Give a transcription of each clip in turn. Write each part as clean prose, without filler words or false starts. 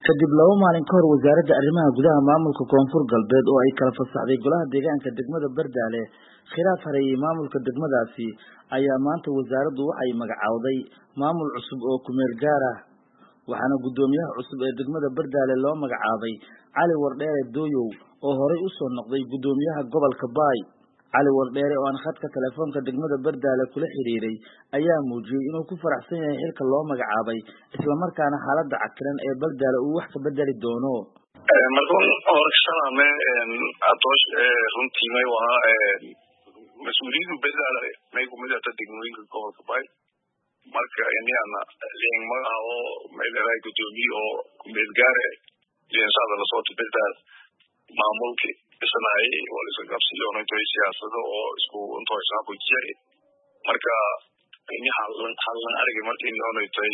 kadib 2 maalin ka hor wasaaradda arrimaha gudaha maamulka koonfur galbeed oo ay kala fasaxday golaha deegaanka degmada Bardaale khilaaf hareeyay maamulka degmadaasi ayaa maanta wasaaraddu waxay magacawday maamul cusub oo ku meel gaar ah waxaana gudoomiyaha cusub ee degmada Bardaale loo magacaabay Cali Wardheere Dooyow oo horey u soo noqday gudoomiyaha gobolka Baay Cali Wardheere oo aan khadka telefoonka degmada Bardaale kula xiriiray ayaa muujiyay inuu ku faraxsan yahay xilka loo magacaabay isla markaana xaaladda cakiran ee Bardaale uu wax ka bedeli doono markan horshanaame atoosh runtii may waa mas'uuliyadu Bardaale may ku mid ah degmooyinka gobolka Baay marka inayna leen magacaabo meel ay gudoomiye oo ku meel gaar ah leensada la soo Bardaale maamulka isnaay oo la qabsiyo inay siyaasado oo isku inta ay ku jiray marka inay halan aragay markii inay tahay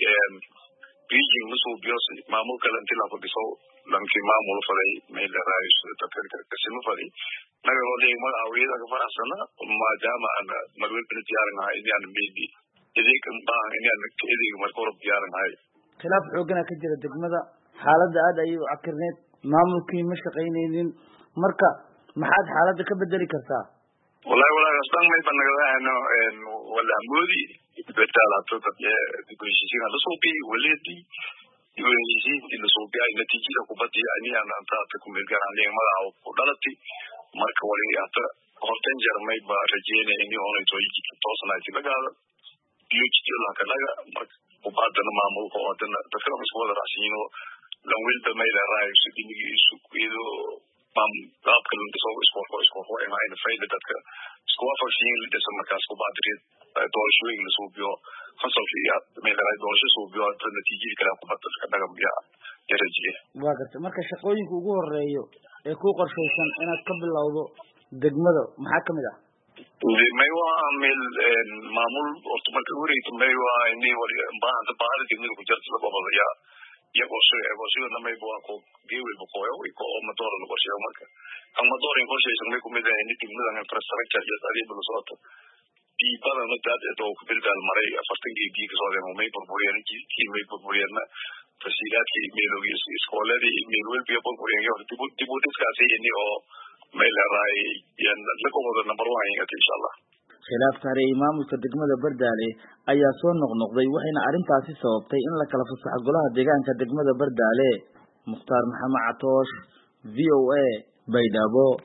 biijin musu biyoosi maamulka inta la fadhiso lankii maamul faday meel raayis dadka kasimo faday naga wadi magacaawiyada ka faraxsana maadaama ana marwil bin diyaarinahay inaan meedi idinka baan inaan idinka markoo diyaarinahay khilaaf xoogana ka jira degmada xaaladda aad ay u cakirneed maamulkii ma shaqaynaynin marka maxaad xaaladda ka bedeli kartaa wallahi astaan may banagadaano wala moodi Bardaale dadka degmooyinka la soo bi waleedi in soo gaay natiijada ku badiya inaan anta ku meel gaar ah magacaabo ku dhalatay marka wali ata hortan jarmay ba rajeynay in uu intuu toosnaayay lagaada iyo la kalaga marka u baadana maamulka oo dadka isku wada raacsiino lan wilba may la raayis dimigiisu ido qaabka isku in fayda dadka isku waafaqsan lidasa markaas ku baadreed doorashooyin la soo biyo fasalkiya meel ay doorasho soo biyo natiijada kala ku badalka dhagamiya darajiye waa gartay marka shaqooyinka ugu horeeyo ee ku qorsheysan inaad ka bilowdo degmada maxaa kamid ah may waa meel maamul oo marka wareegto may waa inay wali baahan degmada ku jirta la babadaya iyagoo soo may baa ko geewil boqoyo ko mador la qorsheeyo marka ama doorin qorsheysan may ku mid ah in degmada infrastructure iyo adeeg la soo badan dad oo ku Bardaale maray 40 geegi soo deemo may burburiyeen fasiilaadkii meelooyis iskooladii meel walba burburiyeen dib u dhiskaasay inii oo meel raay yan la koodo number 1 insha Allah khilaafka hareeyay maamulka degmada Bardaale ayaa soo noqnoqday waxayna arintaasi sababtay in la kala fasaxo golaha deegaanka degmada Bardaale Muxtaar Maxamed Catoosh VOA Baydhabo